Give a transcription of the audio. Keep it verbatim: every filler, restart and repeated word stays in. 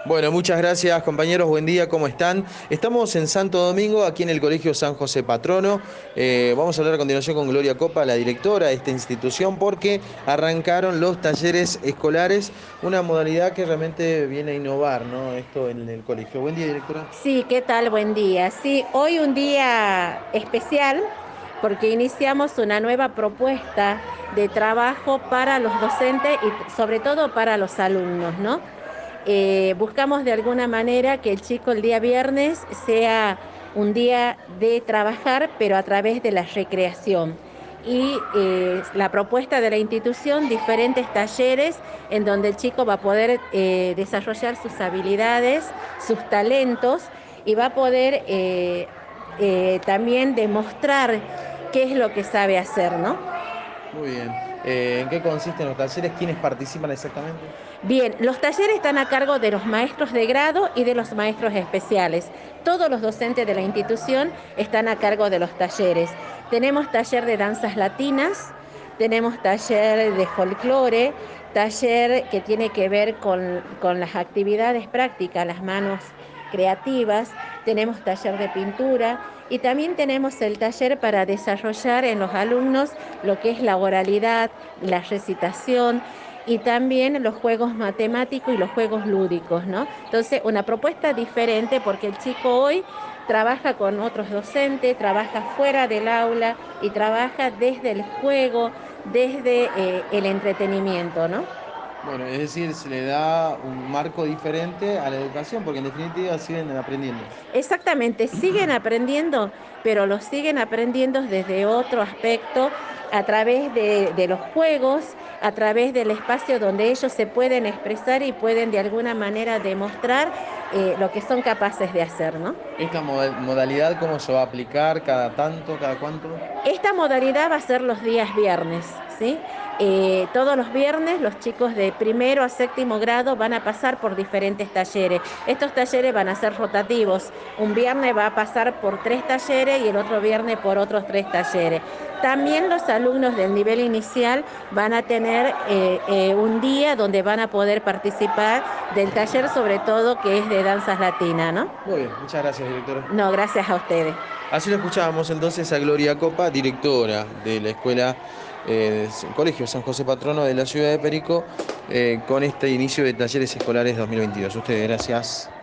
Bueno, muchas gracias compañeros, buen día, ¿cómo están? Estamos en Santo Domingo, aquí en el Colegio San José Patrono. Eh, vamos a hablar a continuación con Gloria Copa, la directora de esta institución, porque arrancaron los talleres escolares, una modalidad que realmente viene a innovar, ¿no? Esto en el colegio. Buen día, directora. Sí, ¿qué tal? Buen día. Sí, hoy un día especial porque iniciamos una nueva propuesta de trabajo para los docentes y sobre todo para los alumnos, ¿no? Eh, buscamos de alguna manera que el chico el día viernes sea un día de trabajar, pero a través de la recreación. Y eh, la propuesta de la institución, diferentes talleres en donde el chico va a poder eh, desarrollar sus habilidades, sus talentos y va a poder eh, eh, también demostrar qué es lo que sabe hacer, ¿no? Muy bien. Eh, ¿en qué consisten los talleres? ¿Quiénes participan exactamente? Bien, los talleres están a cargo de los maestros de grado y de los maestros especiales. Todos los docentes de la institución están a cargo de los talleres. Tenemos taller de danzas latinas, tenemos taller de folclore, taller que tiene que ver con, con las actividades prácticas, las manos creativas, tenemos taller de pintura y también tenemos el taller para desarrollar en los alumnos lo que es la oralidad, la recitación y también los juegos matemáticos y los juegos lúdicos, ¿no? Entonces, una propuesta diferente porque el chico hoy trabaja con otros docentes, trabaja fuera del aula y trabaja desde el juego, desde eh, el entretenimiento, ¿no? Bueno, es decir, se le da un marco diferente a la educación, porque en definitiva siguen aprendiendo. Exactamente, siguen aprendiendo, pero lo siguen aprendiendo desde otro aspecto, a través de, de los juegos, a través del espacio donde ellos se pueden expresar y pueden de alguna manera demostrar eh, lo que son capaces de hacer, ¿no? ¿Esta moda- modalidad cómo se va a aplicar? ¿Cada tanto? ¿Cada cuánto? Esta modalidad va a ser los días viernes, ¿sí? Eh, todos los viernes los chicos de primero a séptimo grado van a pasar por diferentes talleres. Estos talleres van a ser rotativos. Un viernes va a pasar por tres talleres y el otro viernes por otros tres talleres. También los alumnos del nivel inicial van a tener eh, eh, un día donde van a poder participar del taller, sobre todo que es de danzas latinas, ¿no? Muy bien, muchas gracias, directora. No, gracias a ustedes. Así lo escuchábamos entonces a Gloria Copa, directora de la escuela, eh, Colegio San José Patrono de la ciudad de Perico, eh, con este inicio de talleres escolares dos mil veintidós. Ustedes, gracias.